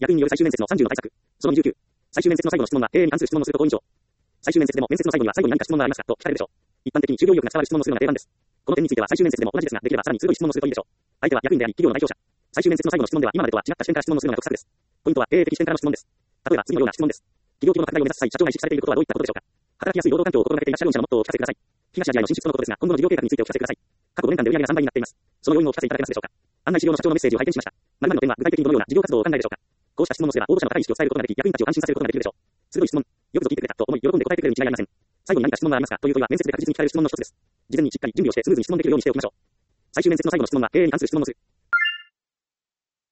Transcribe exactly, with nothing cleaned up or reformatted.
役員による最終面接のさんじゅうの対策。そのにじゅうきゅう。最終面接の最後の質問は、経営に関する質問をすること以上。最終面接でも面接の最後には最後に何か質問がありますかと聞かれるでしょう。一般的に従業意欲が伝わる質問をするのが定番です。この点については最終面接でも同じですが、できればさらに鋭い質問をするといいでしょう。相手は役員であり、企業の代表者。最終面接の最後の質問では今までとは違った視点から質問をするのが得策です。ポイントは経営的視点からの質問です。例えば次のような質問です。企業規模の拡大を目指す際、社長が意識されていることはどういったことでしょうか。働きやすい労働環境を心がけていらっしゃる御社のモットーをお聞かせください。東アジアへの進出とのことですが、今後の事業計画についてお聞かせください。過去ごねんかんで売上がさんばいになっています。その要因をお聞かせいただけますでしょうか。案内資料の社長のメッセージを拝見しました。〇〇の点は具体的にどのような事業活動をお考えでしょうか。こうした質問をすれば応募者の高い意識を伝えることができ、役員たちを安心させることができるでしょう。鋭い質問。よくぞ聞いてくれたと思い、喜んで答えてくれるに違いありません。最後に何か質問はありますかという問いは面接で確実に聞かれる質問の一つです。事前にしっかり準備をしてスムーズに質問できるようにしておきましょう。最終面接の最後の質問は経営に関する質問をする。